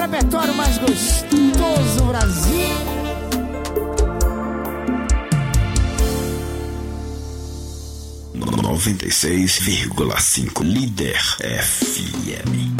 repertório mais gostoso, Brasil. No 96,5 Líder FM.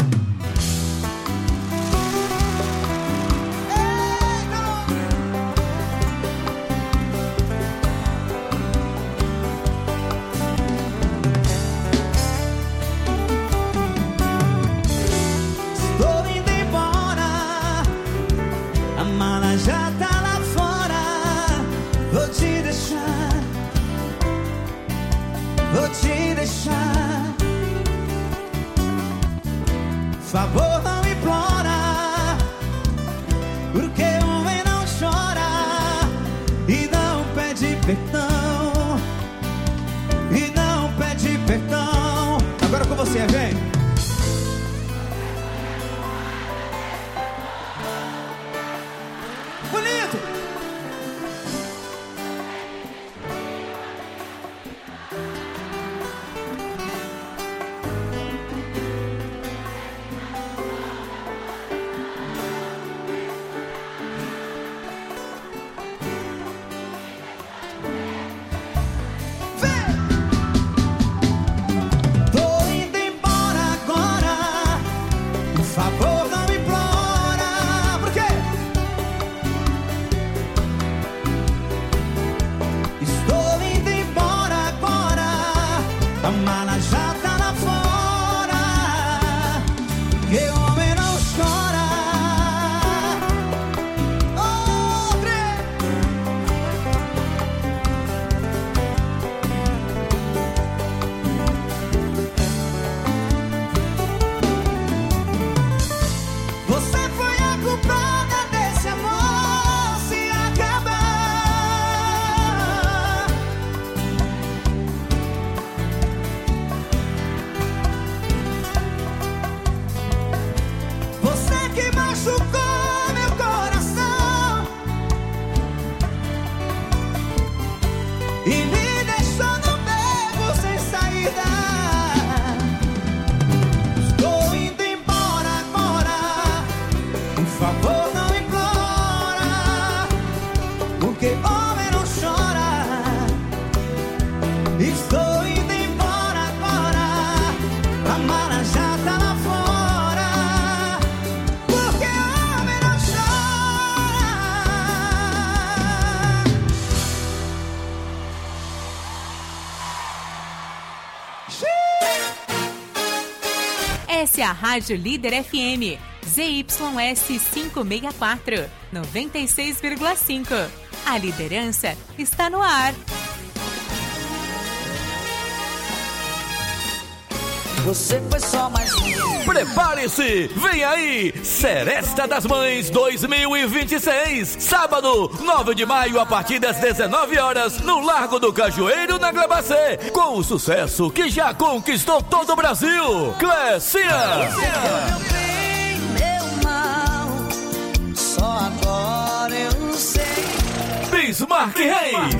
Favor não implora, porque homem não chora e não pede perdão, e não pede perdão. Agora com você, vem. Bonito. Essa é a Rádio Líder FM, ZYS 564, 96,5. A liderança está no ar. Você foi só mais um. Prepare-se! Vem aí! Seresta das Mães 2026. Sábado, 9 de maio, a partir das 19 horas, no Largo do Cajueiro, na Glebacê, com o sucesso que já conquistou todo o Brasil. Clécia! Meu bem, meu mal, só agora eu sei. Bismarck Reis.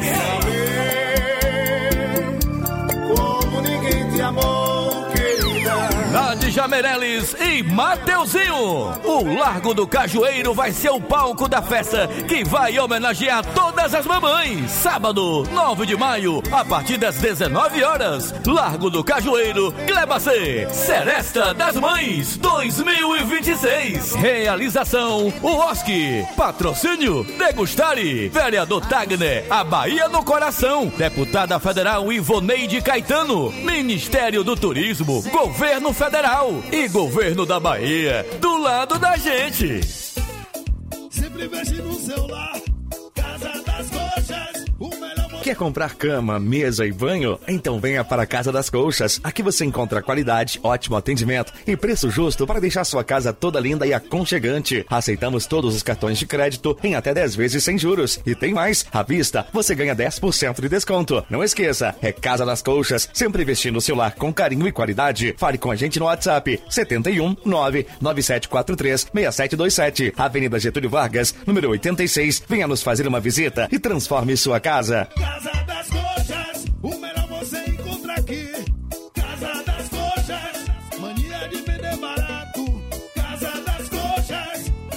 Como ninguém te amou. Nádia Meirelles e Mateuzinho. O Largo do Cajueiro vai ser o palco da festa que vai homenagear todas as mamães. Sábado, 9 de maio, a partir das 19 horas. Largo do Cajueiro, Glebacê. Seresta das Mães 2026. Realização UOSC. Patrocínio Degustare. Vereador Tagner, a Bahia no coração. Deputada Federal Ivoneide Caetano. Ministério do Turismo, Governo Federal e Governo da Bahia, do lado da gente. Sempre veste no celular, Casa das Coxas, o melhor. Quer comprar cama, mesa e banho? Então venha para a Casa das Colchas. Aqui você encontra qualidade, ótimo atendimento e preço justo para deixar sua casa toda linda e aconchegante. Aceitamos todos os cartões de crédito em até 10 vezes sem juros. E tem mais, à vista você ganha 10% de desconto. Não esqueça, é Casa das Colchas, sempre vestindo o seu lar com carinho e qualidade. Fale com a gente no WhatsApp 71 99743 6727, Avenida Getúlio Vargas, número 86. Venha nos fazer uma visita e transforme sua casa. Casa das Coxas, o melhor você encontra aqui. Casa das Coxas, mania de vender barato. Casa das Coxas,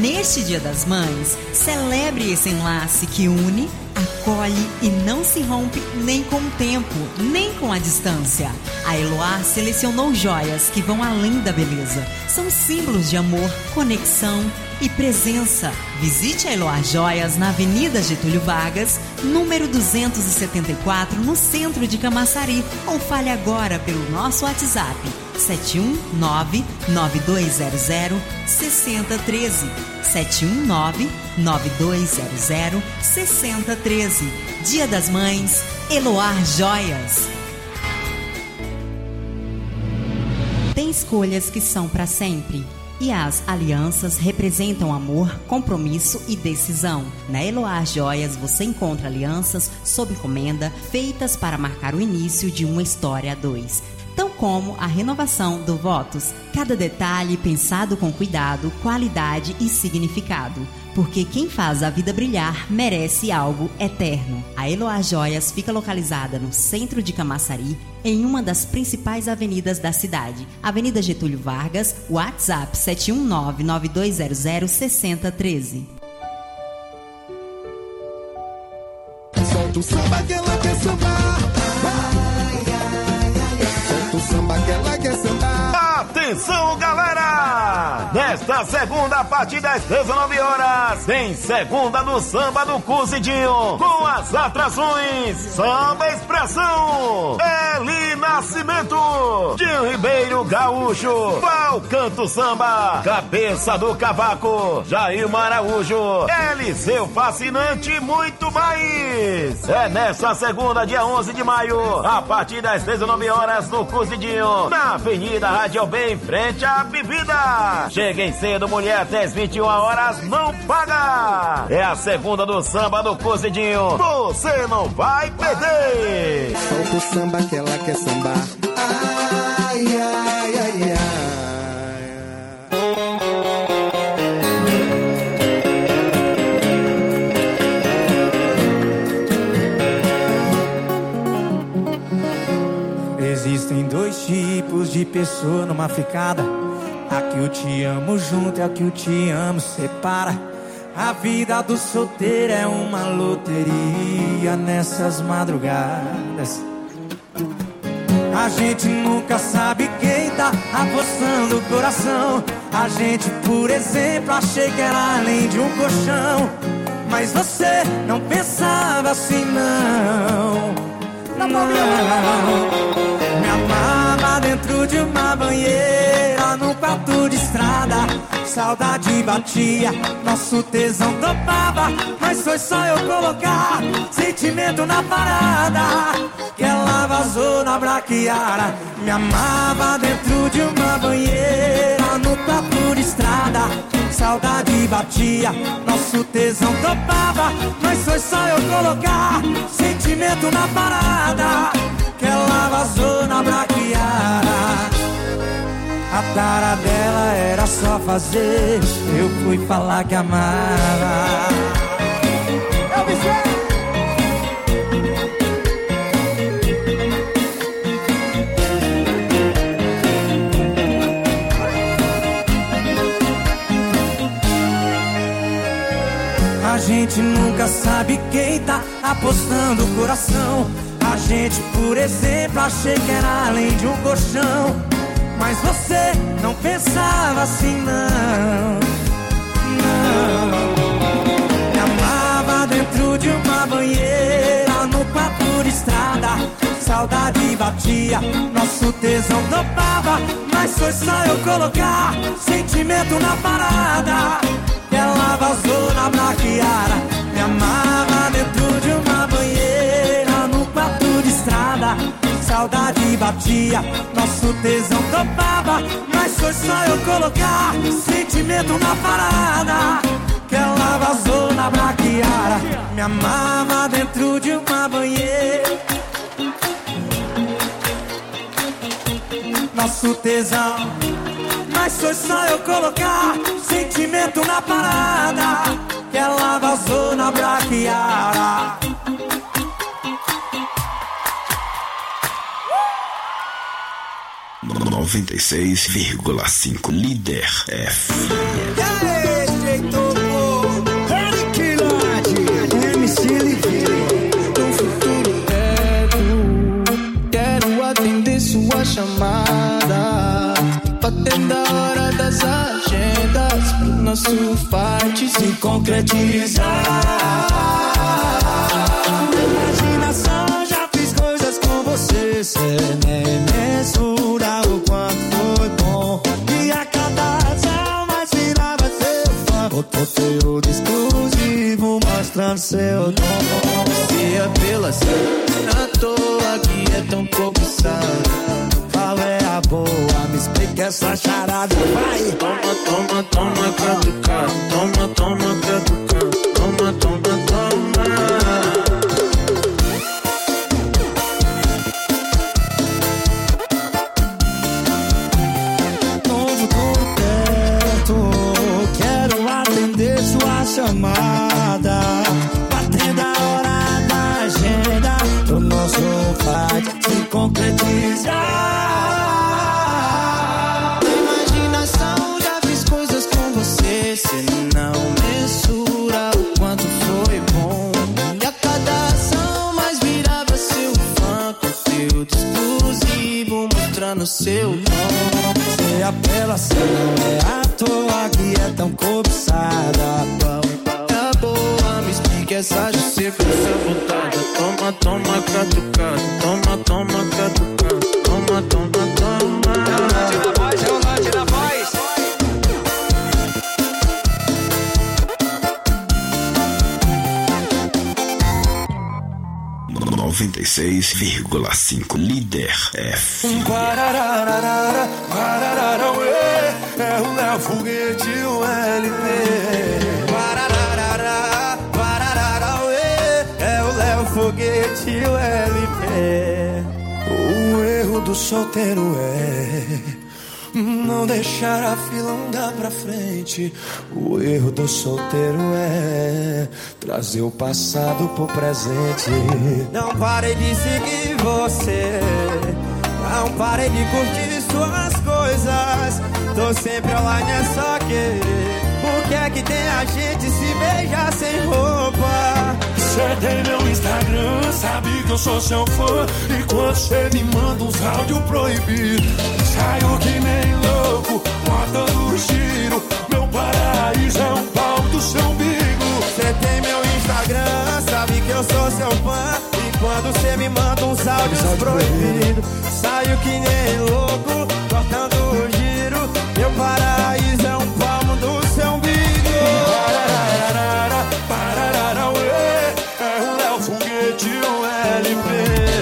Neste Dia das Mães, celebre esse enlace que une, acolhe e não se rompe nem com o tempo, nem com a distância. A Eloá selecionou joias que vão além da beleza. São símbolos de amor, conexão e presença. Visite a Eloá Joias na Avenida Getúlio Vargas, número 274, no centro de Camaçari, ou fale agora pelo nosso WhatsApp 719-9200-6013. 719-9200-6013. Dia das Mães, Eloá Joias. Tem escolhas que são para sempre. E as alianças representam amor, compromisso e decisão. Na Eloá Joias você encontra alianças sob encomenda feitas para marcar o início de uma história a dois. Tão como a renovação do votos. Cada detalhe pensado com cuidado, qualidade e significado. Porque quem faz a vida brilhar merece algo eterno. A Eloá Joias fica localizada no centro de Camaçari, em uma das principais avenidas da cidade. Avenida Getúlio Vargas, WhatsApp 719-9200-6013. Solta o samba que ela quer sambar. Solta o samba que ela quer sambar. Atenção, galera! Nesta segunda, a partir das 19 horas, tem Segunda do Samba do Cozidinho, com as atrações Samba Expressão, Eli Nascimento, Dinho Ribeiro Gaúcho, Val Canto Samba, Cabeça do Cavaco, Jair Araújo, Eliseu Fascinante e muito mais. É nesta segunda, dia 11 de maio, a partir das 19 horas, no Cozidinho, na Avenida Rádio Bem, em frente à bebida. Cheguem cedo, mulher, até as 21 horas, não paga. É a segunda do Samba do Cozidinho, você não vai perder. Solta o samba que ela quer sambar. Ai, ai, ai, ai. Existem dois tipos de pessoa numa ficada. A que eu te amo junto e a que eu te amo separa. A vida do solteiro é uma loteria nessas madrugadas. A gente nunca sabe quem tá apostando o coração. A gente, por exemplo, achei que era além de um colchão. Mas você não pensava assim, não. Não. Me amava dentro de uma banheira, num quarto de estrada. Saudade batia, nosso tesão topava. Mas foi só eu colocar sentimento na parada que ela vazou na braquiara. Me amava dentro de uma banheira, no quarto de estrada. Saudade batia, nosso tesão topava. Mas foi só eu colocar sentimento na parada que ela vazou na braquiara. A tara dela era só fazer, eu fui falar que amava. Eu me sei. A gente nunca sabe quem tá apostando o coração. A gente, por exemplo, achei que era além de um colchão. Mas você não pensava assim, não. Não. Me amava dentro de uma banheira, no quarto de estrada. Saudade batia, nosso tesão topava. Mas foi só eu colocar sentimento na parada que ela vazou na braquiara. Me amava dentro de uma banheira, no quarto de estrada. Saudade batia, nosso tesão topava. Mas foi só eu colocar sentimento na parada que ela vazou na braquiara. Me amava dentro de uma banheira, nosso tesão. Mas foi só eu colocar sentimento na parada que ela vazou na braquiara. 96,5 Líder FM. E aí, jeito? chamada, batendo a hora das agendas, pro nosso fight se concretizar. Imaginação, já fiz coisas com você, cê nem mensura o quanto foi bom. E a cada ação mais virava seu fã, conteúdo exclusivo mostrando seu dom. Se é pela cena, à toa que é tão cobiçada. Qual é a boa? Me explica essa charada. Vai! Toma, toma, toma, catucado. Toma, toma, catucado. Toma, toma, toma. Novo tudo perto, quero atender sua chamada. Batendo a hora da agenda, pro nosso fight se concretizar. Imaginação, já fiz coisas com você, cê não mensura o quanto foi bom. E a cada ação mais virava seu fã, conteúdo exclusivo mostrando seu dom. Cê apelação, não é à toa que é tão cobiçada. Tá boa, me explica essa de ser sabotada. Toma, toma, catucado. Toma, toma, catucado. Toma, toma, toma. É o norte da voz. 96,5 Líder FM. É o Léo Foguete, o LP. É o Léo Foguete, o LP. O erro do solteiro é não deixar a fila andar pra frente. O erro do solteiro é trazer o passado pro presente. Não parei de seguir você, não parei de curtir suas coisas. Tô sempre online, é só querer. Por que é que tem a gente se beijar sem roupa? Cê tem meu Instagram, sabe que eu sou seu fã. E quando cê me manda uns áudios proibidos, saio que nem louco, botando giro. Meu paraíso é um pau do seu umbigo. Cê tem meu Instagram, sabe que eu sou seu fã. E quando cê me manda uns áudios proibidos, saio que nem louco, cortando giro. Meu paraíso é um palmo do seu umbigo. É o Léo Foguete, o LP.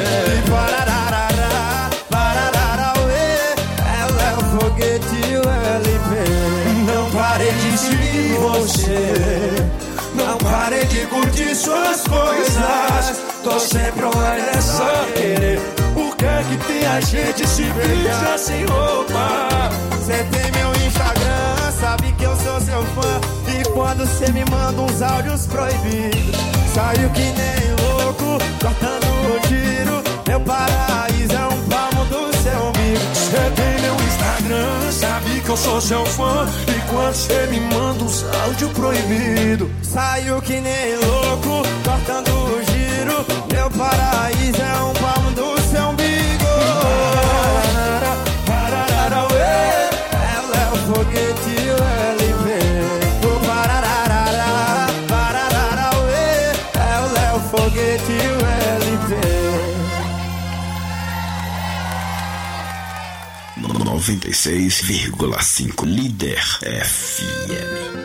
É o Léo Foguete, o LP. Não parei de seguir você, não parei de curtir suas coisas. Tô sempre online, é só querer. Por que é que tem a gente se beija sem roupa? Cê tem meu Instagram, sabe que eu sou seu fã. E quando cê me manda uns áudios proibidos, saio que nem louco, cortando o giro. Meu paraíso é um palmo do seu umbigo. Cê tem meu Instagram, sabe que eu sou seu fã. E quando cê me manda uns áudios proibidos, saio que nem louco, cortando o giro. Meu paraíso é um palmo do seu umbigo. É o Léo Foguete, o LP. É o Léo Foguete, o LP. 96,5 Líder FM.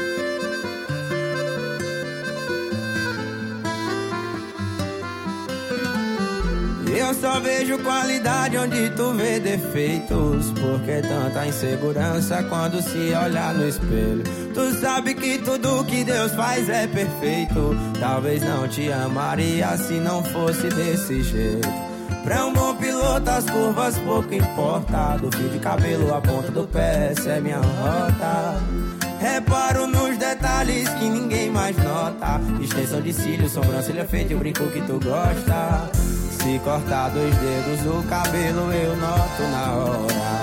Eu só vejo qualidade onde tu vê defeitos. Por que tanta insegurança quando se olha no espelho? Tu sabe que tudo que Deus faz é perfeito. Talvez não te amaria se não fosse desse jeito. Pra um bom piloto as curvas pouco importa. Do fio de cabelo à ponta do pé, essa é minha rota. Reparo nos detalhes que ninguém mais nota. Extensão de cílios, sobrancelha feita e o brinco que tu gosta. Se cortar 2 dedos o cabelo eu noto na hora.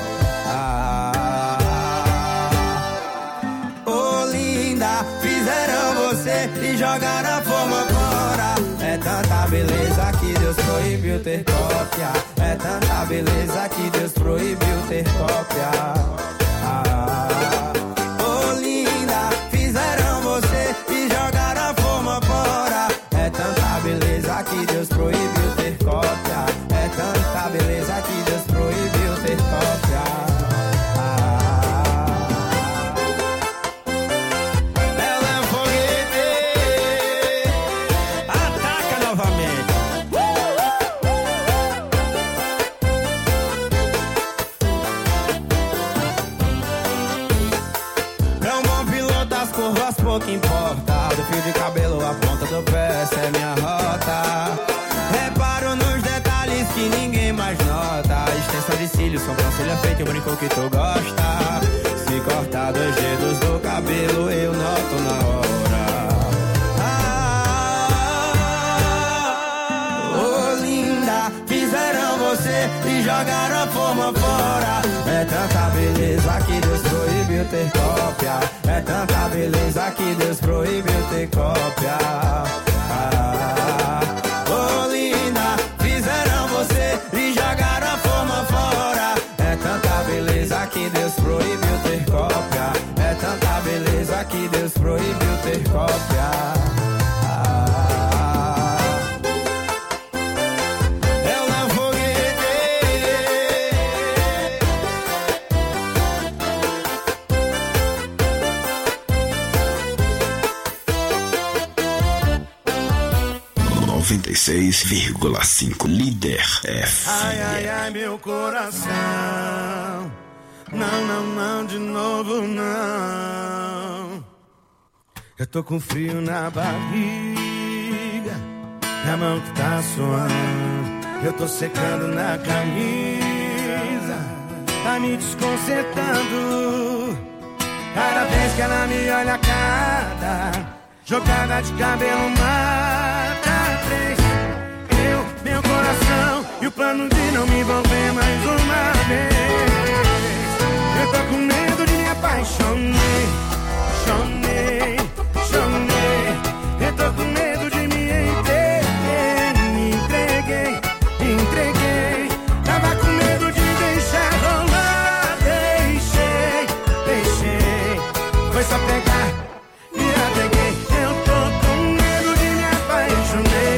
Oh linda, fizeram você e jogaram a forma fora. É tanta beleza que Deus proibiu ter cópia. É tanta beleza ter cópia. Ô linda, fizeram você e jogaram a forma fora. É tanta beleza que Deus proibiu ter cópia. É tanta beleza que Deus proibiu ter cópia. Pouco importa, do fio de cabelo à ponta do pé, essa é minha rota. Reparo nos detalhes que ninguém mais nota. Extensão de cílios, sobrancelha feita e o brinco que tu gosta. Se cortar 2 dedos do cabelo, eu noto na hora. Oh linda, fizeram você e jogaram a forma fora. É tanta beleza que Deus proibiu ter cópia. É tanta beleza que Deus proibiu ter cópia. Oh linda, fizeram você e jogaram a forma fora. É tanta beleza que Deus proibiu ter cópia. É tanta beleza que Deus proibiu ter cópia. Líder FM. Ai, ai, ai, meu coração. Não, não, não, de novo não. Eu tô com frio na barriga, minha mão que tá suando. Eu tô secando na camisa, tá me desconcertando. Cada vez que ela me olha, cada jogada de cabelo mata 3. Meu coração e o plano de não me envolver mais uma vez. Eu tô com medo de me apaixonar. Chonei. Eu tô com medo de me entreguei. Me entreguei. Tava com medo de deixar rolar. Deixei. Foi só pegar, me apeguei. Eu tô com medo de me apaixonar.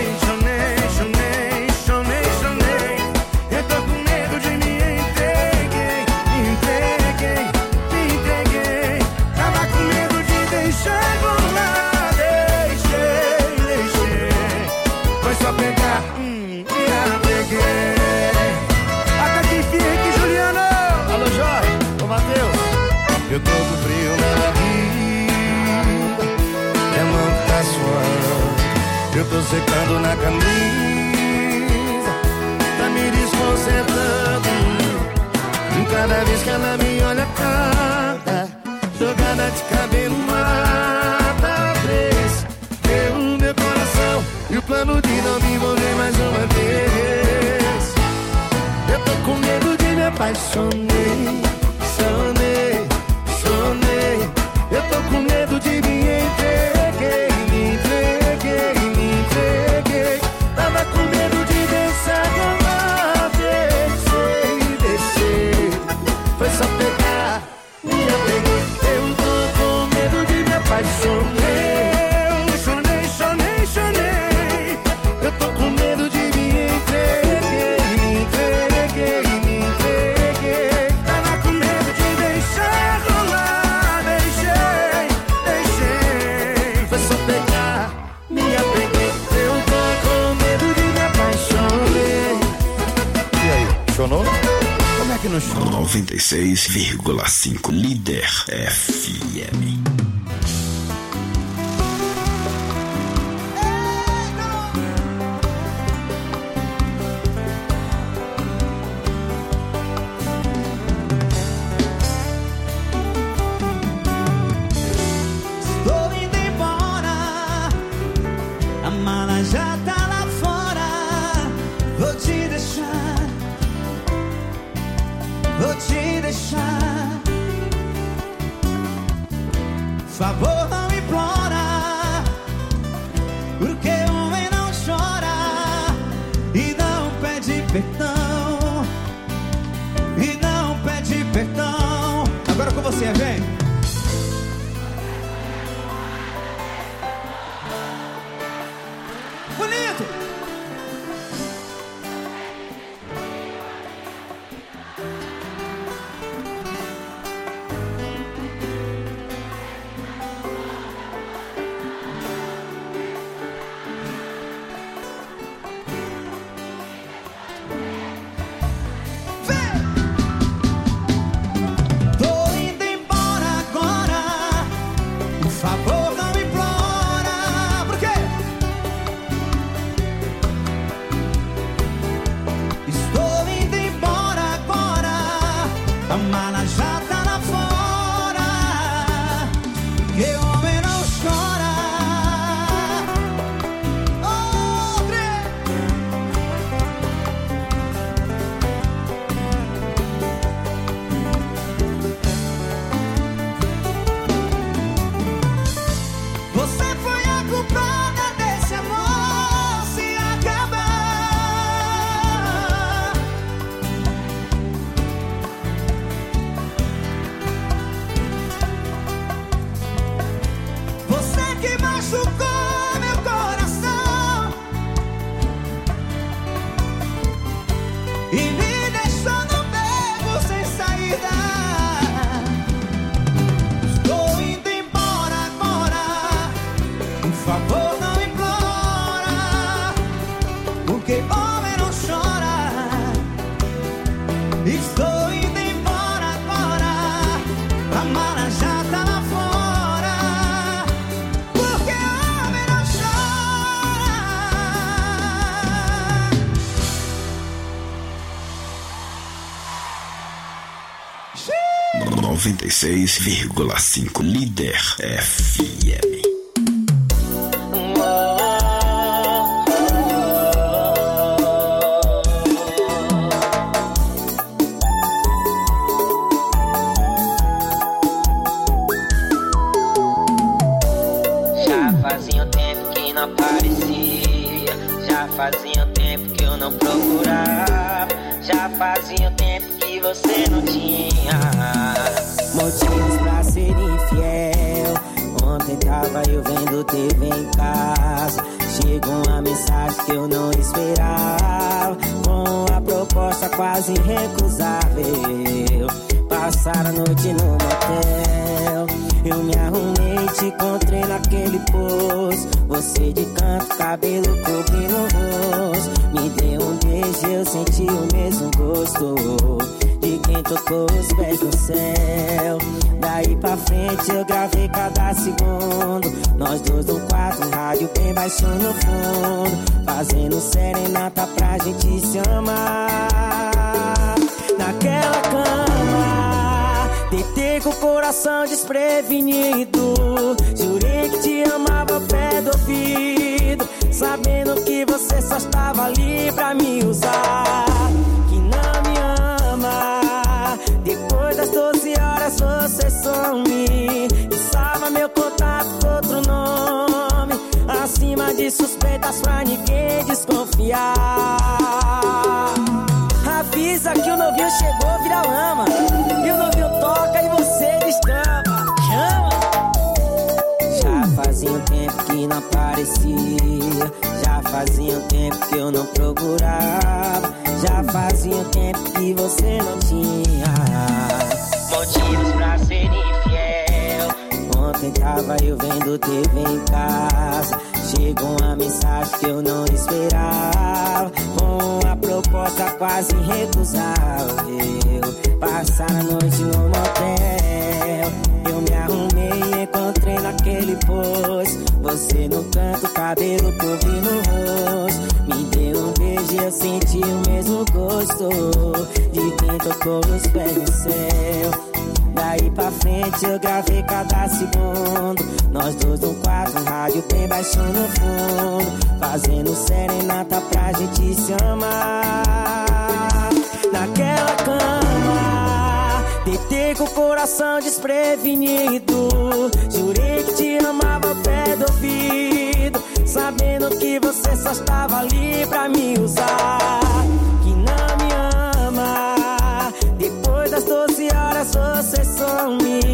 Eu tô com frio na barriga, minha mão que tá suando. Eu tô secando na camisa, tá me desconcertando. E cada vez que ela me olha, cada jogada de cabelo mata 3. Meu coração e o plano de não me envolver mais uma vez. Eu tô com medo de me apaixonar. Eu tô com medo de me entreguei. Tava com medo de deixar rolar. Deixei. Foi só pegar, me apeguei. Eu tô com medo de me apaixonar. Chonei. Eu tô com medo de me entreguei. Tava com medo de deixar rolar. Deixei. Foi só pegar, me apeguei. Eu tô com medo de me apaixonar. E aí, chonou? Como é que não chora? 96,5 Líder FM. Já tá lá fora, vou te deixar. Favor, não implora, porque homem não chora e não pede perdão, e não pede você, vem. Bonito. Chora. 96,5 Líder FM. Fazia tempo que eu não procurava, já fazia tempo que você não tinha motivos pra ser infiel. Ontem tava eu vendo TV em casa, chegou uma mensagem que eu não esperava, com a proposta quase irrecusável. Passar a noite no motel, eu me arrumei, te encontrei naquele posto. Você de canto, cabelo cobrindo o rosto. Me deu um beijo, eu senti o mesmo gosto de quem tocou os pés no céu. Daí pra frente eu gravei cada segundo, nós dois no quarto, rádio bem baixo no fundo, fazendo serenata pra gente se amar. Naquela cama, deitei com o coração desprevenido, jurei que te amava ao pé do ouvido, sabendo que você só estava ali pra me usar, que não me ama. Depois das 12 horas você some e salva meu contato com outro nome, acima de suspeitas pra ninguém desconfiar. Avisa que o novinho chegou, vira lama, e o novinho toca e você destampa. Chama! Já fazia um tempo que não aparecia, já fazia um tempo que eu não procurava, já fazia um tempo que você não tinha motivos pra ser infiel. Ontem tava eu vendo TV em casa, chegou uma mensagem que eu não esperava, com a proposta quase irrecusável. Passar a noite no motel, eu me arrumei e encontrei naquele posto. Você no canto, cabelo cobrindo o rosto. Me deu um beijo e eu senti o mesmo gosto de quem tocou os pés no céu. Daí pra frente eu gravei cada segundo, nós dois no quarto, um rádio bem baixo no fundo, fazendo serenata pra gente se amar. Naquela cama, deitei com o coração desprevenido, jurei que te amava ao pé do ouvido, sabendo que você só estava ali pra me usar, que não me ama. Depois das 12 horas você some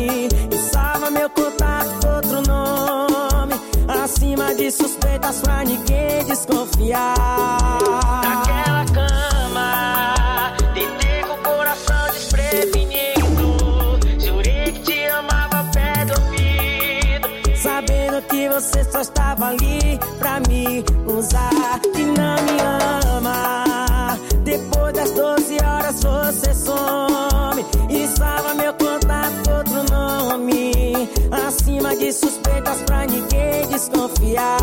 tava ali pra me usar e não me ama. Depois das 12 horas você some e salva meu contato com outro nome. Acima de suspeitas pra ninguém desconfiar.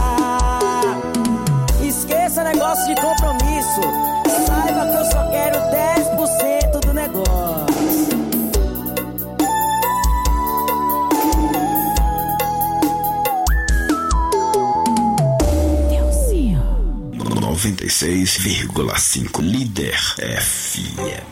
Esqueça negócio de compromisso. Saiba que eu só quero 10% do negócio. 96,5 Líder FM.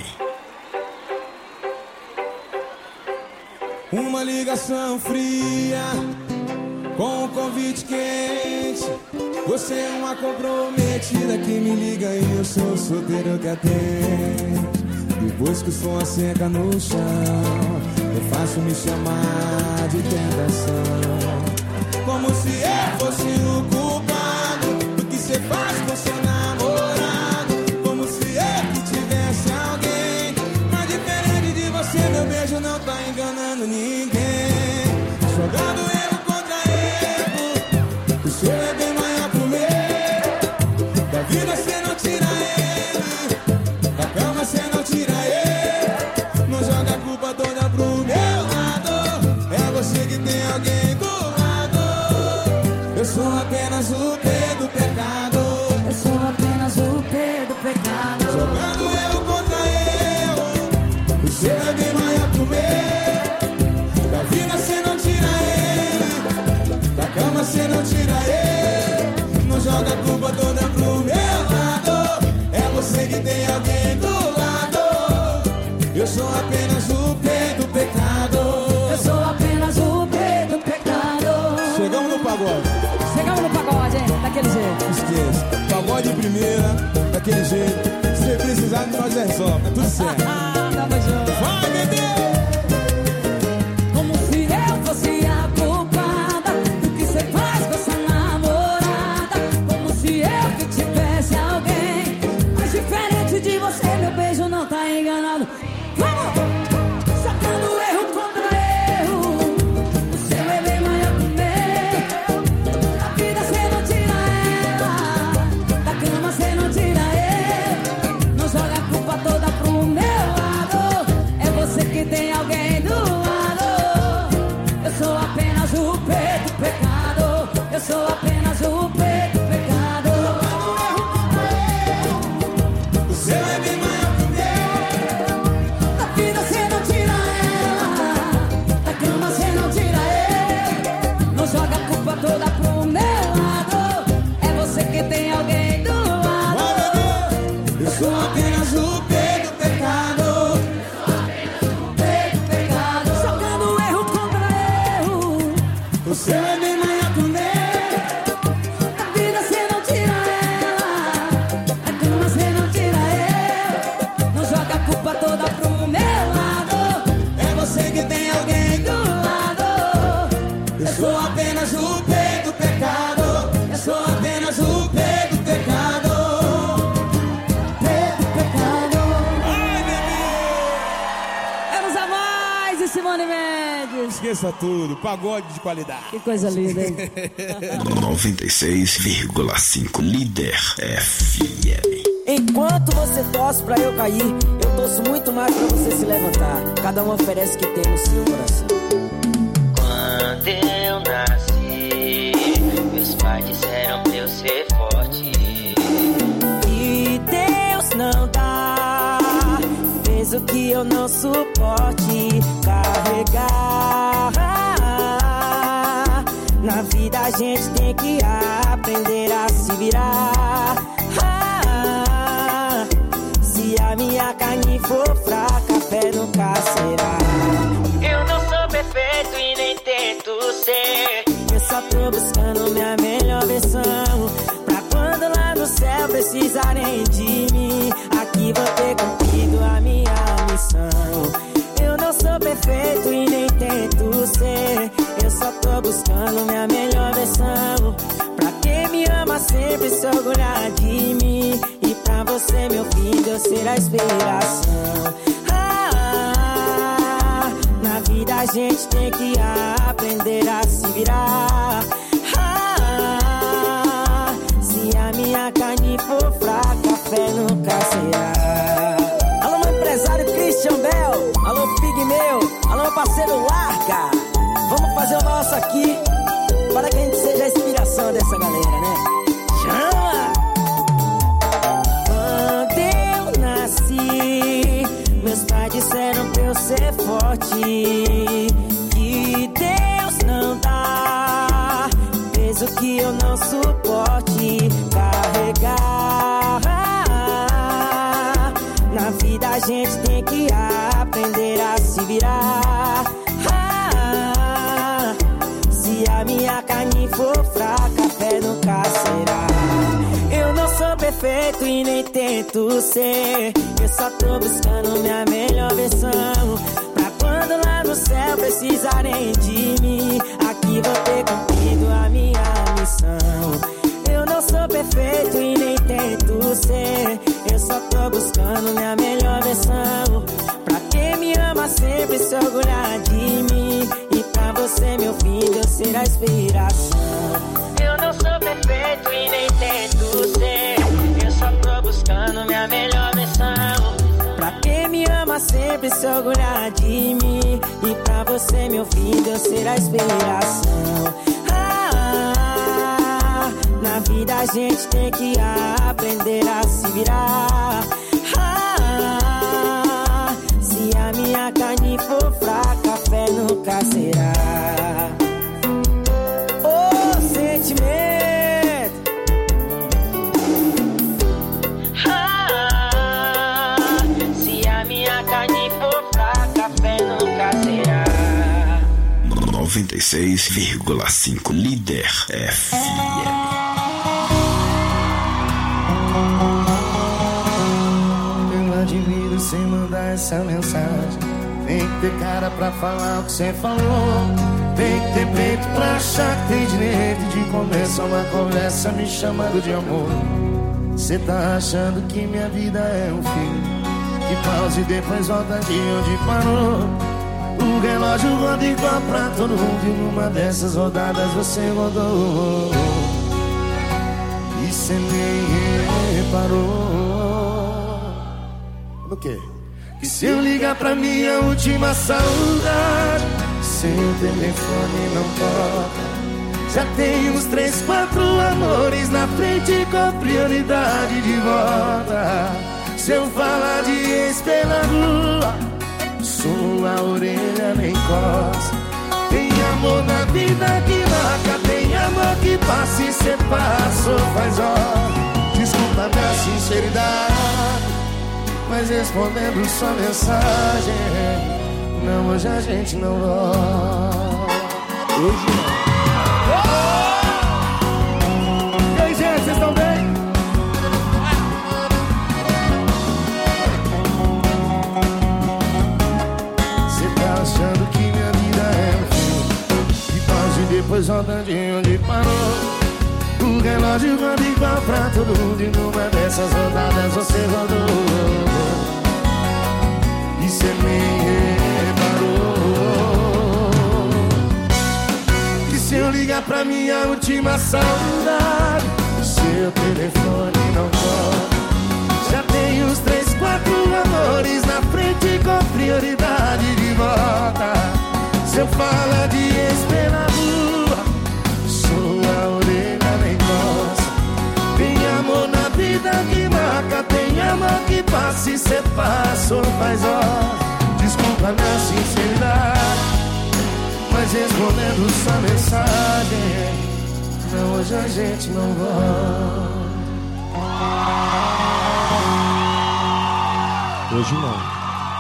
Uma ligação fria com um convite quente. Você é uma comprometida que me liga e eu sou o solteiro que atende. Depois que o som asseca no chão, eu faço me chamar de tentação. Como se eu fosse o culpado do que você faz com seu namorado. Como se eu que tivesse alguém. Mas diferente de você, meu beijo não tá enganando ninguém. Jogando erro contra erro. O seu é bem maior pro meu. Da vida cê não tira ele. Da cama cê não tira ele. Não joga a culpa toda pro meu lado. É você que tem alguém do lado. Eu sou apenas o P do pecado. Eu sou apenas o P do pecado. Jogando eu contra eu. O seu é bem maior pro meu. Da vida cê não tira ele. Da cama cê não tira ele. Não joga a culpa toda pro meu lado. É você que tem alguém do lado. Eu sou apenas o P do pecado. Eu sou apenas o P do pecado. Chegamos no pagode. Chegamos no pagode, hein? Daquele jeito. Esqueça. Pagode de primeira, daquele jeito. Se você precisar, nós resolve. Tá tudo certo. Tamo junto. Vai, bebê! Como se eu fosse a culpada do que você faz com essa namorada. Como se eu que tivesse alguém. Mas diferente de você, meu beijo não tá enganado. Vamos! Sacando erro contra erro. O seu é bem maior que o meu. Da vida cê não tira ela. Da cama cê não tira ele. Não joga a culpa toda pro meu lado. É você que tem alguém do lado. Eu sou apenas o P do pecado. Eu sou apenas o P do pecado. O seu é bem maior que o meu. Da vida cê não tira ela. Da cama cê não tira ele. Não joga a culpa toda pro meu lado. É você que tem alguém do lado. Eu sou apenas o P do pecado. Jogando erro contra erro. O seu é bem maior que o meu. Da vida cê não tira ela. Da cama cê não tira ele. Não joga a culpa toda pro meu lado. É você que tem alguém do lado. Eu sou apenas o P do pecado. Eu sou apenas o P do pecado. P do pecado. Ai, bebê! Vamos a mais e Simone Mendes. Esqueça tudo, pagode de qualidade. Que coisa linda, hein? 96,5 Líder FM. Enquanto você torce pra eu cair, eu torço muito mais pra você se levantar. Cada um oferece o que tem no seu coração. Quando eu nasci, meus pais disseram pra eu ser forte. E Deus não dá peso que eu não suporte carregar. Na vida a gente tem que aprender a se virar. Se a minha carne for fraca, a fé nunca será. Eu não sou perfeito e nem tento ser. Eu só tô buscando minha melhor versão. Pra quando lá no céu precisarem de mim, aqui vou ter cumprido a minha missão. Eu não sou perfeito e nem tento ser. Eu só tô buscando minha melhor versão. Pra quem me ama sempre se orgulhar de mim. E pra você, meu filho, eu ser a inspiração. Na vida a gente tem que aprender a se virar. forte que Deus não dá, peso que eu não suporte carregar. Na vida a gente tem que aprender a se virar. Se a minha carne for fraca, a fé nunca será. Eu não sou perfeito e nem tento ser, eu só tô buscando minha melhor versão, pra quando lá no céu precisarem de mim, aqui vou ter cumprido a minha missão. Eu não sou perfeito e nem tento ser, eu só tô buscando minha melhor versão, pra quem me ama sempre se orgulhar de mim, e pra você, meu filho, eu ser a inspiração. Eu não sou perfeito e nem tento ser, eu só tô buscando minha melhor versão, pra quem me ama sempre se orgulhar de mim, e pra você, meu filho, eu ser a inspiração. Na vida a gente tem que aprender a se virar. Se a minha carne for fraca, a fé nunca será. Oh, sentimento. Se a minha carne for fraca, a fé nunca será. 96,5 Líder FM. Admiro sem mandar essa mensagem. Tem que ter cara pra falar o que cê falou, tem que ter peito pra achar que tem direito de começar uma conversa me chamando de amor. Cê tá achando que minha vida é um filme que pausa e depois volta de onde parou. O relógio roda igual pra todo mundo, e numa dessas rodadas você rodou e cê nem reparou. O quê? Que se eu ligar pra minha última saudade, seu telefone não toca. Já tem uns 3, 4 amores na frente com prioridade de volta. Se eu falar de ex pela rua, sua orelha nem coça. Tem amor na vida que marca, tem amor que passa e cê passou faz hora. Desculpa minha sinceridade, mas respondendo sua mensagem, não, hoje a gente não volta. Hoje não. E aí, gente, vocês estão bem? Você tá achando que minha vida é um filme que pausa e depois volta de onde parou. O relógio roda igual pra todo mundo, e numa dessas rodadas você rodou e cê nem reparou. Que se eu ligar pra minha última saudade, seu telefone não toca. Já tem uns 3, 4 amores na frente com prioridade de volta. Se eu falar de ex pela rua, sua orelha nem coça. Tem amor na vida que marca, tem amor que passa e cê passou faz hora. Desculpa minha sinceridade, mas respondendo sua mensagem, não, hoje a gente não volta. Hoje não.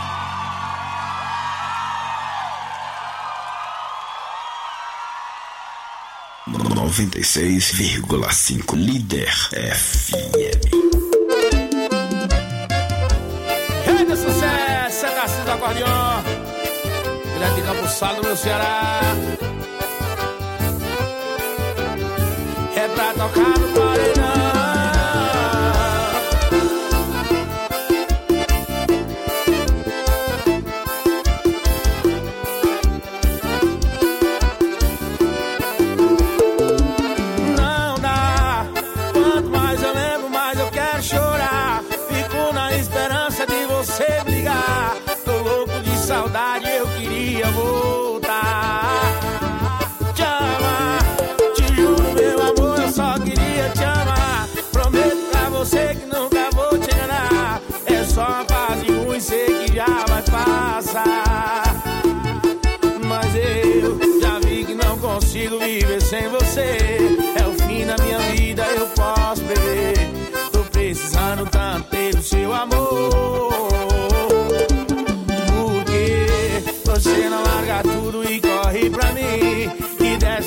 No 96,5 Líder FM. Rede Sucesso, é Tarcísio do Acordeon, direto de Campo Salo, meu Ceará. É pra tocar no paredão. Voltar, te amar, te juro, meu amor, eu só queria te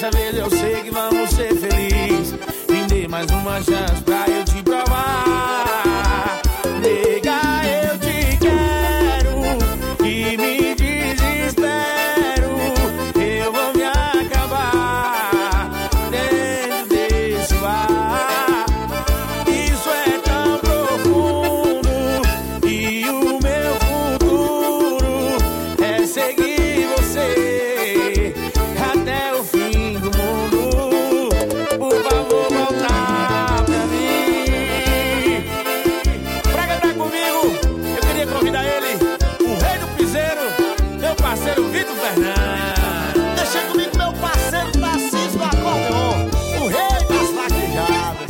dessa vez eu sei que vamos ser felizes. Me dê mais uma chance pra eu te provar. Nega, eu te quero e me desespero. Eu vou me acabar dentro desse bar. Isso é tão profundo e o meu futuro é seguir você até o fim do mundo. Por favor, voltar pra mim. Pra cantar comigo, eu queria convidar ele, o rei do piseiro, meu parceiro Vitor Fernandes. Deixa comigo meu parceiro Tarcísio do acordeon, o rei das vaquejadas.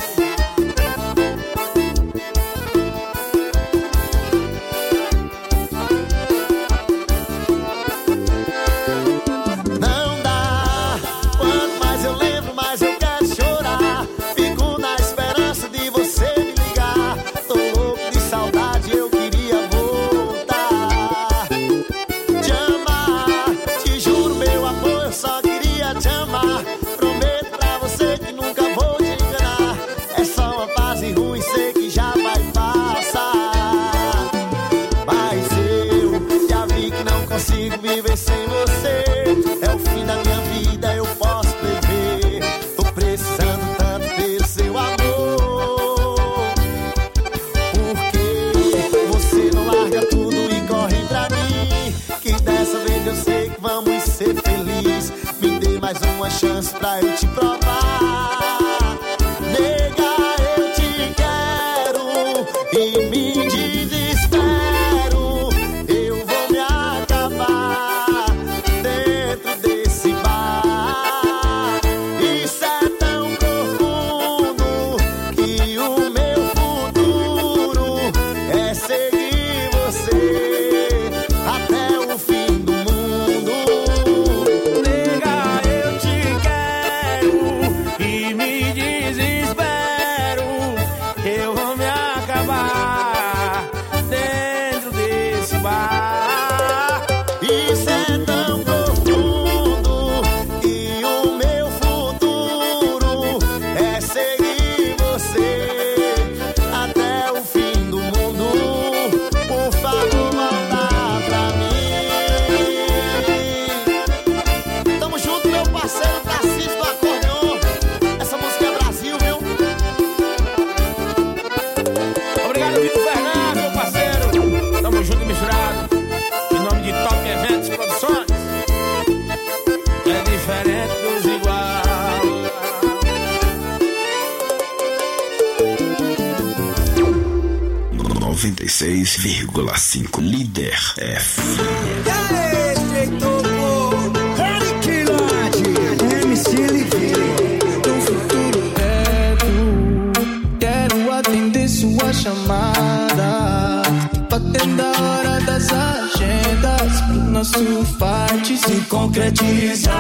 Não dá, quanto mais eu lembro, mais eu quero chorar. Fico na esperança de você me ligar. Tô louco de saudade, eu queria voltar. Te amar, te juro meu amor, eu só queria te amar. Prometo pra você que nunca vou te enganar. É só uma fase ruim, sei que já vai passar. Mas eu já vi que não consigo viver sem você. É o fim da minha vida, eu posso prever. Tô precisando tanto ter seu amor. Porque você não larga tudo e corre pra mim. Que dessa vez eu sei que vamos ser felizes. Me dê mais uma chance pra eu te provar. Nega, eu te quero e me desespero. Eu vou me acabar dentro desse bar. Isso é tão profundo que o meu futuro é seguir você até o fim do mundo. Nega, eu te quero e me desespero. Eu vou me acabar dentro desse bar. Isso é tão profundo que o meu futuro é seguir você até o fim do mundo. Por favor, volta pra mim. Tamo junto, meu parceiro Tarcísio do acordeon. Essa música é Brasil, viu? Obrigado, Vitor Fernandes, meu parceiro. Tamo junto e misturado. Em nome de Top Eventos Produções. É diferente dos iguais. 96,5 Líder FM. Quero atender sua chamada, batendo a hora das agendas, pro nosso fight se concretizar.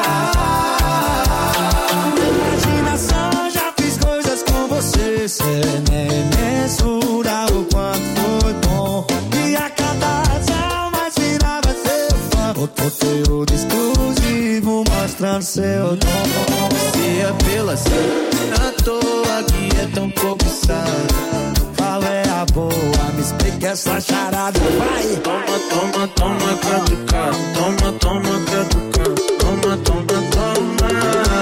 Imaginação, já fiz coisas com você, cê nem mensura o quanto foi bom. E a cada ação mais virava seu fã, conteúdo exclusivo mostrando seu dom. Se é pela cena, à toa que é tão cobiçada. Qual é a boa? Me explica essa charada, vai! Toma, toma, toma, catucado. Toma, toma, catucado. Toma, toma, toma.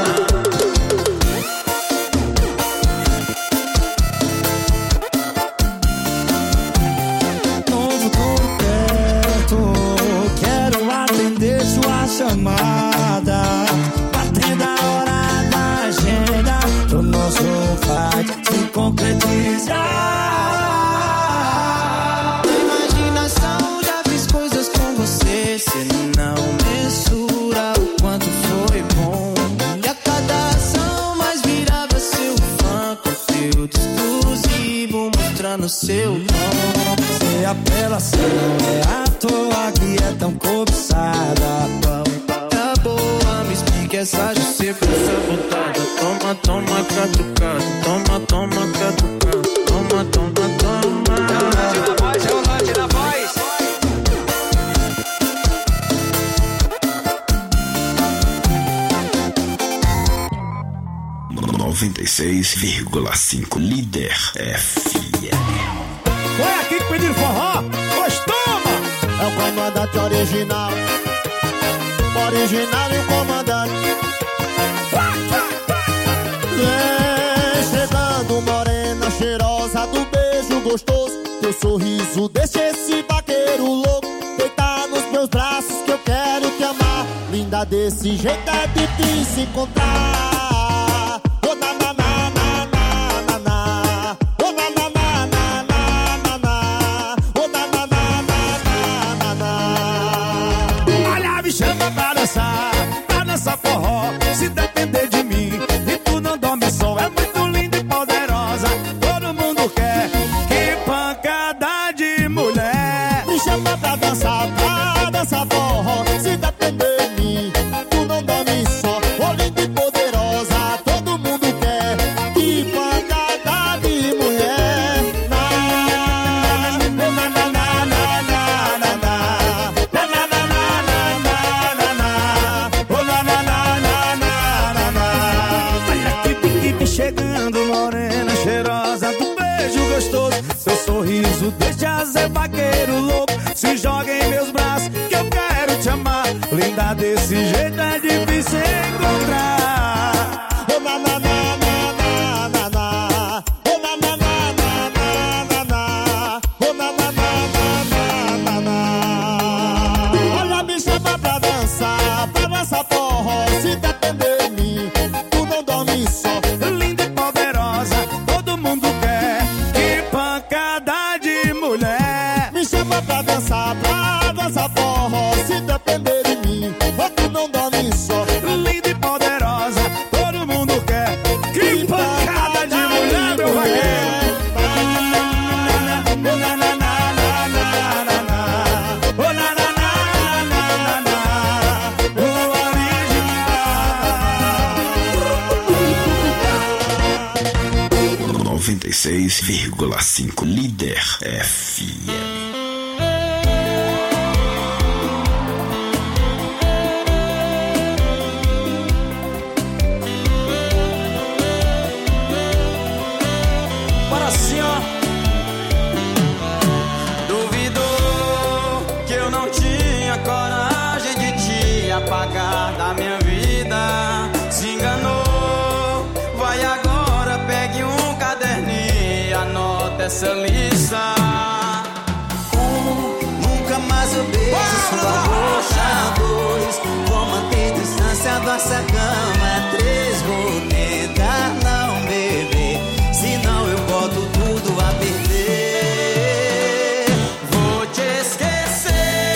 Novo corpo perto, quero atender sua chamada. Batendo a hora da agenda, pro nosso fight se concretizar. Imaginação, já fiz coisas com você, cê não mensura o quanto foi bom. E a cada ação mais virava seu fã, conteúdo exclusivo mostrando seu dom. Cê apelação, é à toa que é tão cobiçada. Tá boa, me explica essa justiça, essa vontade. Toma, toma, catucado. Toma, toma, catucado. Toma, toma, toma. É o norte da voz. 96,5 Líder FM. Foi aqui que pediram forró? Pois toma! É o comandante original. Original e o comandante. Vem chegando morena cheirosa do beijo gostoso. Teu sorriso deixa esse vaqueiro louco deitar nos meus braços que eu quero te amar. Linda desse jeito é difícil encontrar. Oh, na, na, na, na, na, na, na. Oh, na, na, na, na, na, na, na. Oh, na, na, na, na, na, na. Olha, me chama pra dançar forró. Se depender de mim e tu não dorme só, é muito linda e poderosa. Todo mundo quer, que pancada de mulher. Me chama pra dançar forró. Se depender de mim, tu não dorme só. Oh, linda e poderosa, todo mundo quer. Que pancada de mulher. Na, na, na, na, na, na, na, na. Na, na, na, na, na, na, na. Oh, na, na, na, na, na, na, na. Olha que pique chegando, morena cheirosa do beijo gostoso. Seu sorriso deixa ser vaqueiro louco. Se joga em meus braços que eu quero te amar. Linda desse jeito é difícil encontrar. Oh, na, na, na, na, na, na. Oh, na, na, na, na, na, na. Oh, na, na, na, na, na, na. Olha, me chama pra dançar forró. Se depender de mim, tu não dorme só. Linda e poderosa, todo mundo quer. Que pancada de mulher. Me chama pra dançar forró. Se depender de mim, tu não dorme só. Linda e poderosa, todo mundo quer. Que pancada de mulher, meu vaqueiro. Oh, na, na, na, na, na, na, na. Oh, na, na, na, na, na, na. Oh, original. 96,5 Líder FM. Apagar da minha vida, se enganou. Vai agora, pegue um caderninho e anota essa lista. Nunca mais eu beijo sua boca. 2, vou manter distância da nossa cama. 3, vou tentar não beber, senão eu boto tudo a perder. Vou te esquecer.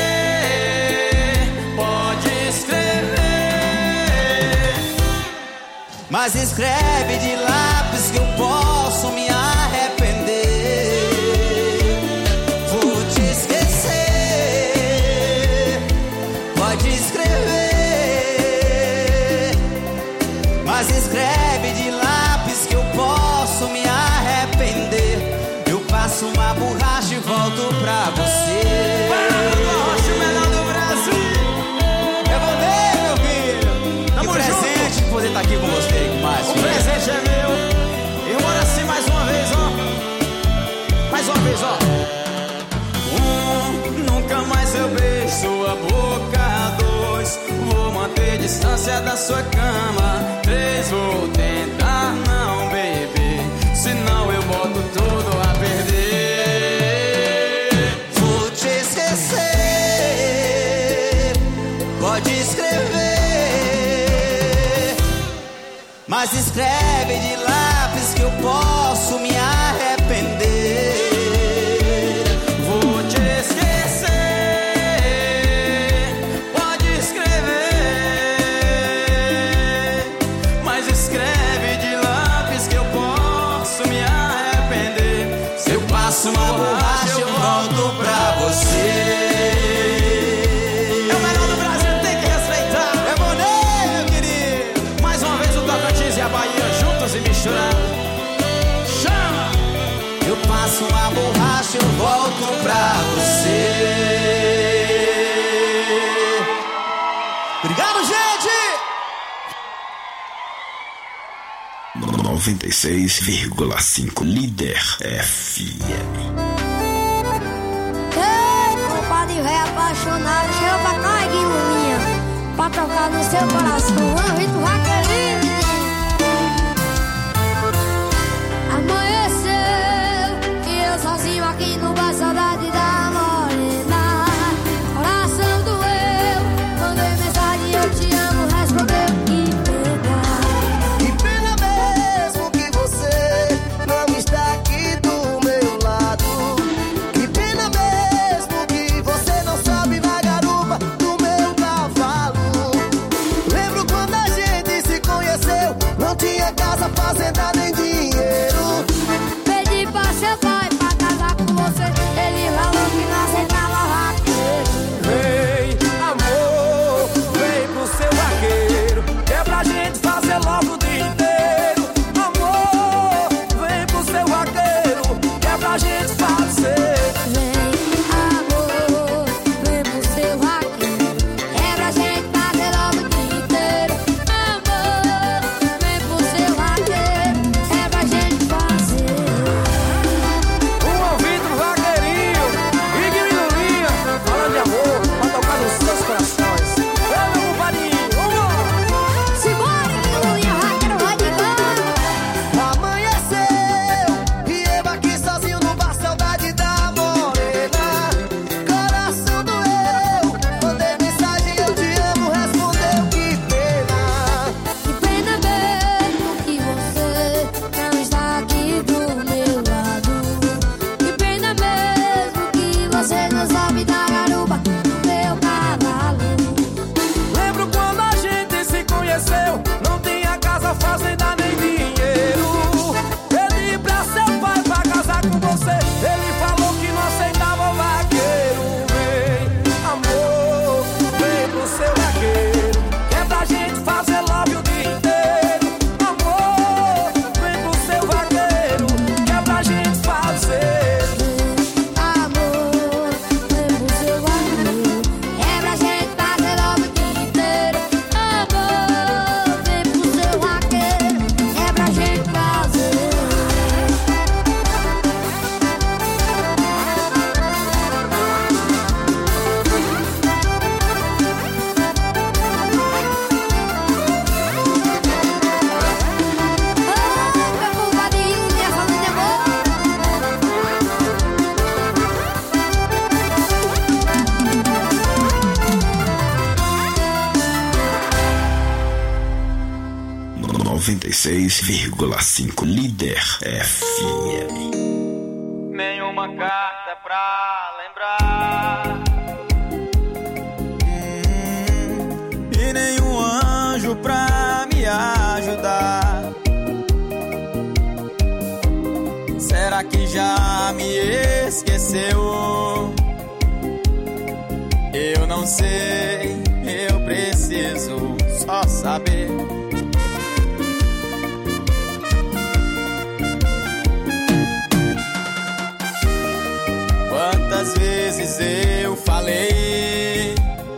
Mas escreve de lápis que eu posso me arrepender. Vou te esquecer. Pode escrever. Mas escreve de lápis que eu posso me arrepender. Eu passo uma borracha e volto pra você. Borracha, o melhor do Brasil. Eu vou ver, meu filho. Tamo presente de poder estar aqui com você. O presente é meu. E bora assim mais uma vez, ó. Mais uma vez, ó. 1, nunca mais eu beijo sua boca. 2, vou manter distância da sua cama. 3, vou tentar não beber, senão eu boto tudo a perder. Vou te esquecer. Pode escrever. Mas escreve de lápis que eu posso me arrepender. Vou te esquecer. Pode escrever. Mas escreve de lápis que eu posso me arrepender. Se eu passo uma borracha eu volto pra você. E a Bahia juntos e misturados. 96,5 Líder FM. Ei, compadre velho apaixonado, chega pra cá, Guilherme, pra tocar no seu coração. Rito Vaqueirinho. Amanheceu e eu sozinho aqui no bar, saudade da morena. Coração doeu, mandei mensagem, eu te amo, respondeu que pena. Que pena mesmo que você não está aqui do meu lado. Que pena mesmo que você não sabe na garupa do meu cavalo. Lembro quando a gente se conheceu, não tinha casa, fazenda nem dinheiro. Pedi pra seu pai pra casar com você, ele falou que não aceitava vaqueiro. Vem, amor, vem pro seu vaqueiro, que é pra gente fazer logo o dia inteiro. Amor, vem pro seu vaqueiro, que é pra gente fazer. Vem, amor, vem pro seu vaqueiro, é pra gente fazer logo o dia inteiro. Amor, vem pro seu vaqueiro, é pra gente fazer. Um ouvido vaqueirinho e Guilherme, falando de amor, pra tocar nos seus corações. Ei, meu compadrinho, vamos! Simbora, Guilherme, vaqueiro vai de gol. Amanheceu e eu aqui sozinho no bar, saudade da morena. Coração doeu, mandei mensagem, eu te amo, respondeu que pena. Que pena mesmo que você não está aqui do meu lado. Que pena mesmo que você não sabe da garupa do meu cavalo. Lembro quando a gente se conheceu, não tinha casa, fazenda nem dinheiro. Pedi pra seu pai pra casar com você, ele falou que não aceitava vaqueiro. Vem, amor, vem pro seu vaqueiro, que é pra gente fazer love o dia inteiro. Amor, vem pro seu vaqueiro, que é pra gente fazer. Amor, vem pro seu vaqueiro, é pra gente fazer logo o dia inteiro. Amor, vem pro seu vaqueiro, é pra gente fazer. Meu compadrinho, minha falando de amor. 96,5 Líder FM. Nenhuma carta pra lembrar. E nenhum anjo pra me ajudar. Será que já me esqueceu? Eu não sei, eu preciso só saber. Quantas vezes eu falei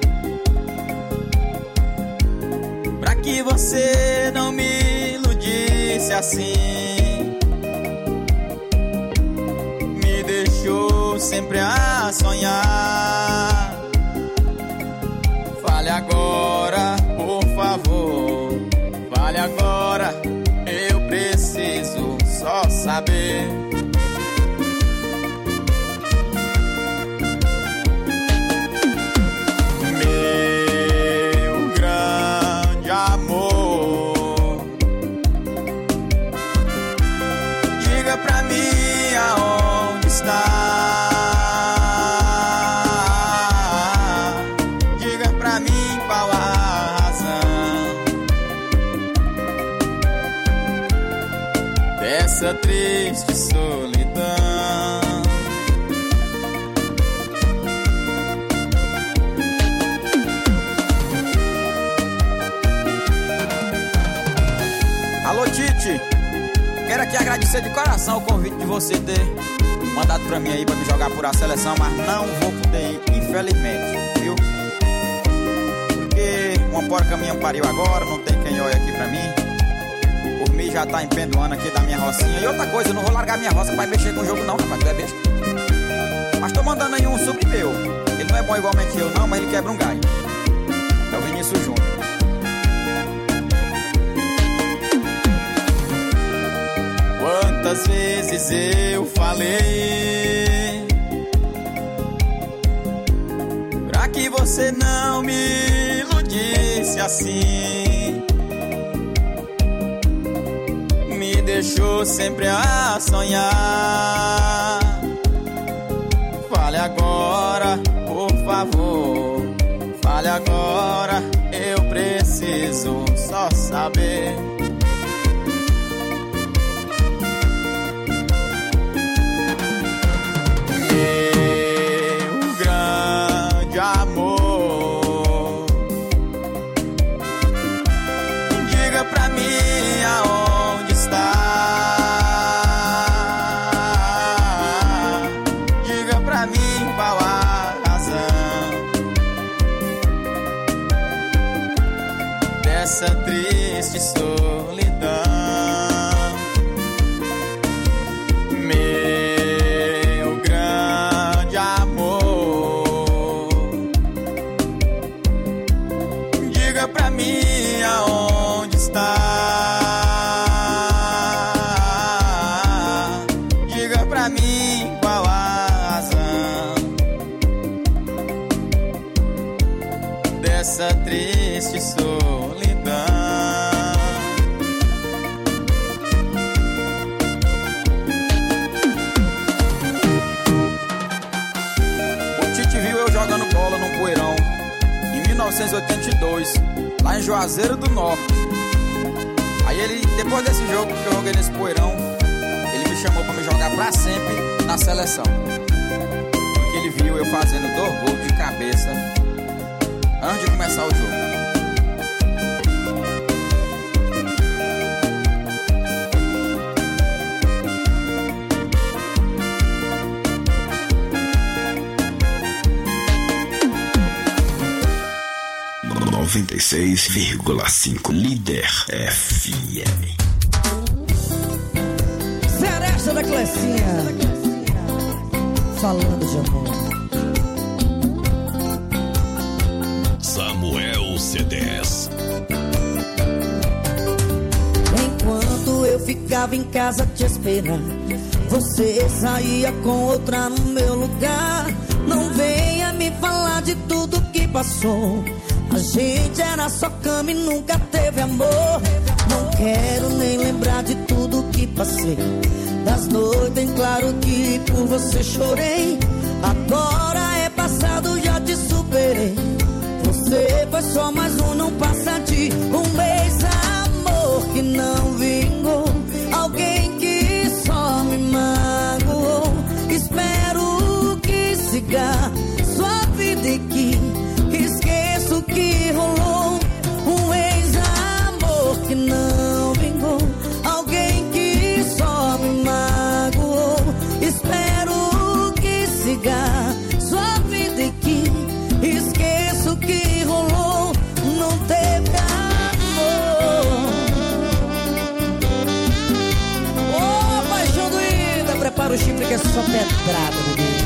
pra que você não me iludisse assim? Me deixou sempre a sonhar. Fale agora, por favor. Fale agora, eu preciso só saber. Meu grande amor, diga pra mim aonde está. Diga pra mim qual a razão dessa triste solidão. Alô, Tite, quero aqui agradecer de coração o convite de você ter mandado pra mim aí pra me jogar por a seleção, mas não vou poder ir, infelizmente, viu? Porque uma porca minha pariu agora, não tem quem olhe aqui pra mim. Por mim já tá empendoando aqui da minha rocinha. E outra coisa, eu não vou largar minha roça pra mexer com o jogo não, rapaz, tu é besta. Mas tô mandando aí um sobre meu. Ele não é bom igualmente eu não, mas ele quebra um galho. É o Vinícius Júnior. Quantas vezes eu falei pra que você não me iludisse assim, me deixou sempre a sonhar. Fale agora, por favor, fale agora, eu preciso só saber. Meu grande amor, diga pra mim aonde está. Diga pra mim qual a razão dessa triste solidão. Pra mim aonde está. Diga pra mim qual a razão dessa triste solidão. O Tite viu eu jogando bola num poeirão em 1982, lá em Juazeiro do Norte. Aí ele, depois desse jogo que eu joguei nesse poeirão, ele me chamou pra me jogar pra sempre na seleção. Porque ele viu eu fazendo 2 gols de cabeça antes de começar o jogo. 96,5 Líder FM. Seresta da Clecinha, falando de amor. Samuel C10. Enquanto eu ficava em casa te esperando, você saía com outra no meu lugar. Não venha me falar de tudo que passou. A gente era só cama e nunca teve amor. Não quero nem lembrar de tudo que passei, das noites em claro que por você chorei. Agora é passado, já te superei. Você foi só mais um, não passa de um mês. Amor que não vingou, alguém que só me magoou. Espero que siga sua vida e que esqueça o que rolou. Um ex-amor que não vingou, alguém que só me magoou. Espero que siga sua vida e que esqueça o que rolou. Não teve amor. Ô, paixão doída, prepara o chifre que é só pedrada, bebê.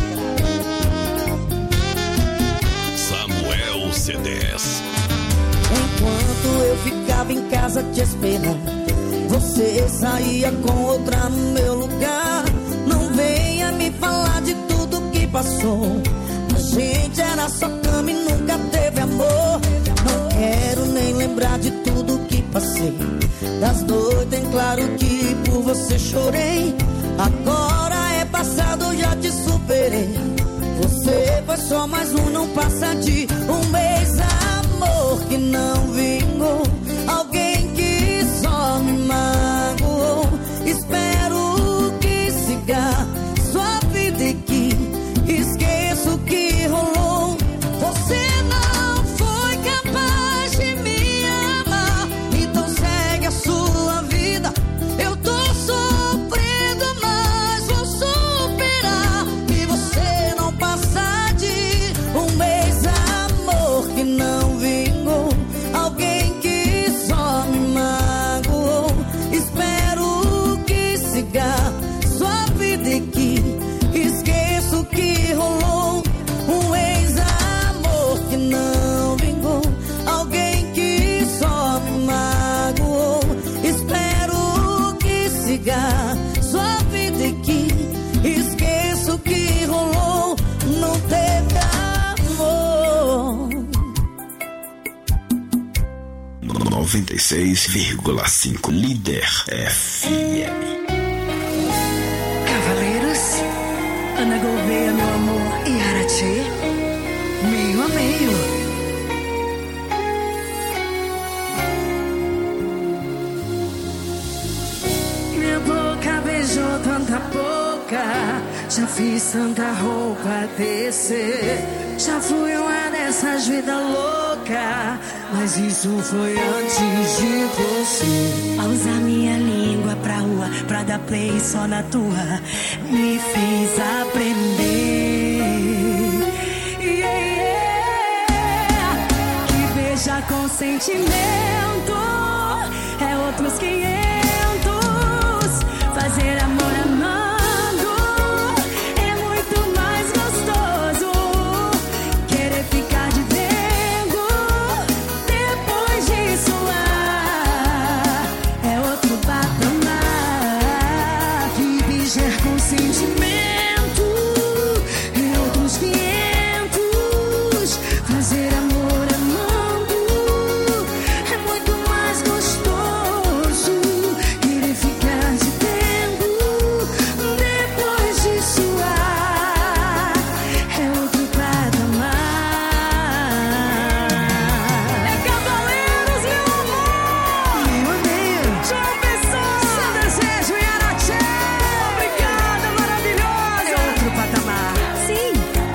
Samuel C10. Enquanto eu ficava em casa te esperando, você saía com outra no meu lugar. Não venha me falar de tudo que passou. A gente era só cama e nunca teve amor. Não quero nem lembrar de tudo que passei, das noites em claro que por você chorei. Agora é passado, já te superei. Você foi só mais um, não passa de um mês. Amor que não vingou, alguém que só me magoou. Espero que siga sua vida e que esqueça o que rolou. Você não foi capaz de me amar, então segue a sua vida. Eu tô sofrendo, mas vou superar. E você não passa de um mês. Amor que não vingou, alguém que 96,5 Líder FM. Cavaleiros, Ana Gouveia, meu amor, e Arati, meio a meio. Minha boca beijou tanta boca, já fiz tanta roupa descer, já fui uma dessas vidas loucas, mas isso foi antes de você. A usar minha língua pra rua, pra dar play só na tua, me fez aprender. Yeah, yeah. Que beija com sentimento é outros 500. Fazer amor amando é muito mais gostoso. Querer ficar de dengo depois de suar é outro patamar. Que beijar com sentimento é outros 500. Fazer amor amando é muito mais gostoso. Querer ficar de dengo depois de suar é outro patamar. É Cavaleiros, meu amor! Meu Deus! João Pessoa! Seu desejo e Arati! Obrigada, maravilhosa! É outro patamar. Sim.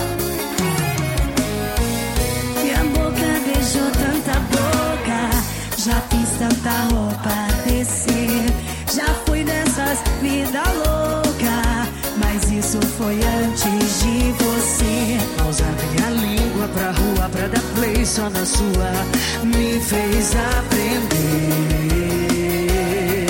Minha boca beijou tanta boca, já fiz tanta roupa descer, já fui dessas vida louca, mas isso foi antes de você. Usar minha língua pra rua, pra dar play só na sua, me fez aprender.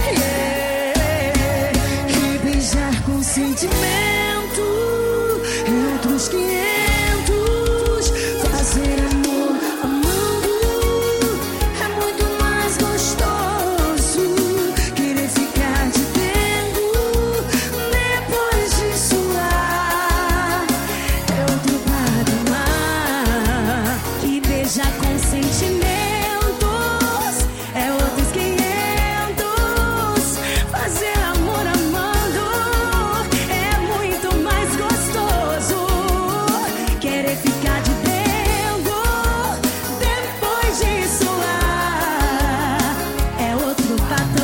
Yeah. Que beijar com sentimento é outros 500. Fazer amor amando é muito mais gostoso. Querer ficar de dengo depois de suar é outro patamar. Que beija com sentimentos é outros 500. Fazer amor amando é muito mais gostoso. Querer ficar de dengo depois de suar é outro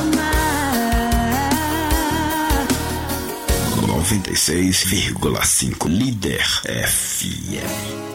patamar. 96,5 Líder FM.